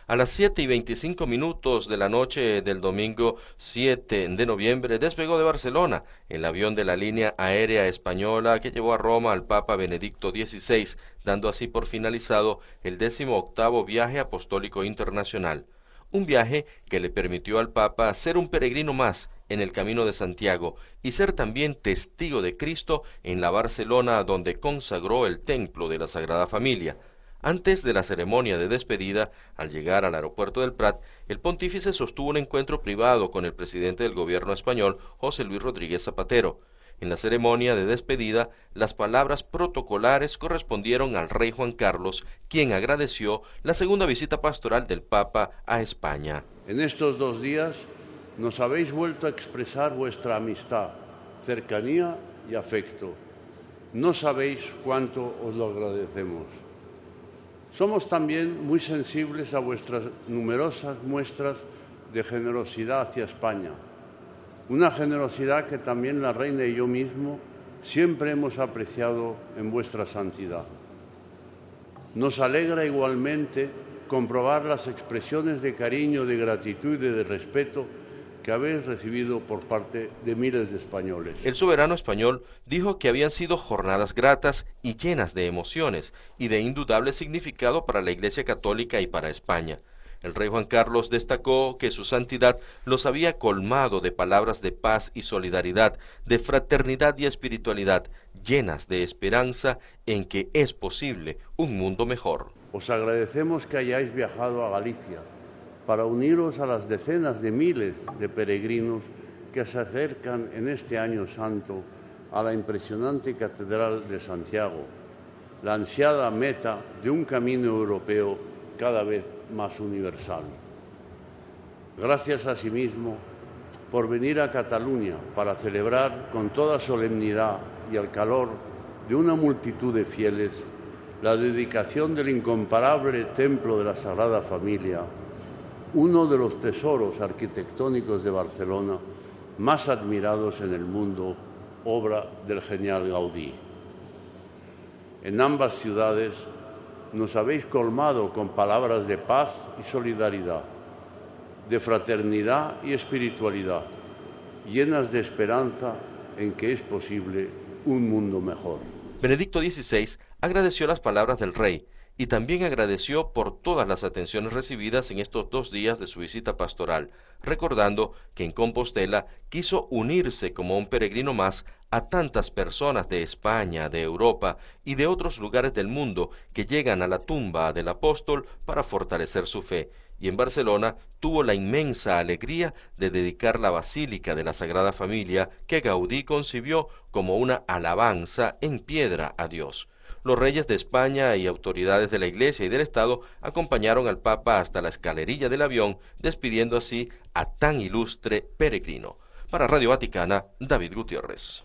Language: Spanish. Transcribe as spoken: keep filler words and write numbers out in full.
A las siete y veinticinco minutos de la noche del domingo siete de noviembre despegó de Barcelona el avión de la línea aérea española que llevó a Roma al Papa Benedicto dieciséis, dando así por finalizado el décimo octavo viaje apostólico internacional. Un viaje que le permitió al Papa ser un peregrino más en el Camino de Santiago y ser también testigo de Cristo en la Barcelona donde consagró el templo de la Sagrada Familia. Antes de la ceremonia de despedida, al llegar al aeropuerto del Prat, el pontífice sostuvo un encuentro privado con el presidente del gobierno español, José Luis Rodríguez Zapatero. En la ceremonia de despedida, las palabras protocolares correspondieron al rey Juan Carlos, quien agradeció la segunda visita pastoral del Papa a España. En estos dos días nos habéis vuelto a expresar vuestra amistad, cercanía y afecto. No sabéis cuánto os lo agradecemos. Somos también muy sensibles a vuestras numerosas muestras de generosidad hacia España, una generosidad que también la Reina y yo mismo siempre hemos apreciado en vuestra santidad. Nos alegra igualmente comprobar las expresiones de cariño, de gratitud y de respeto que habéis recibido por parte de miles de españoles. El soberano español dijo que habían sido jornadas gratas y llenas de emociones y de indudable significado para la Iglesia Católica y para España. El rey Juan Carlos destacó que su santidad los había colmado de palabras de paz y solidaridad, de fraternidad y espiritualidad, llenas de esperanza en que es posible un mundo mejor. Os agradecemos que hayáis viajado a Galicia para uniros a las decenas de miles de peregrinos que se acercan en este año santo a la impresionante Catedral de Santiago, la ansiada meta de un camino europeo cada vez más universal. Gracias asimismo por venir a Cataluña para celebrar con toda solemnidad y al calor de una multitud de fieles la dedicación del incomparable Templo de la Sagrada Familia, uno de los tesoros arquitectónicos de Barcelona más admirados en el mundo, obra del genial Gaudí. En ambas ciudades nos habéis colmado con palabras de paz y solidaridad, de fraternidad y espiritualidad, llenas de esperanza en que es posible un mundo mejor. Benedicto dieciséis agradeció las palabras del rey y también agradeció por todas las atenciones recibidas en estos dos días de su visita pastoral, recordando que en Compostela quiso unirse como un peregrino más a tantas personas de España, de Europa y de otros lugares del mundo que llegan a la tumba del apóstol para fortalecer su fe, y en Barcelona tuvo la inmensa alegría de dedicar la Basílica de la Sagrada Familia que Gaudí concibió como una alabanza en piedra a Dios. Los reyes de España y autoridades de la Iglesia y del Estado acompañaron al Papa hasta la escalerilla del avión, despidiendo así a tan ilustre peregrino. Para Radio Vaticana, David Gutiérrez.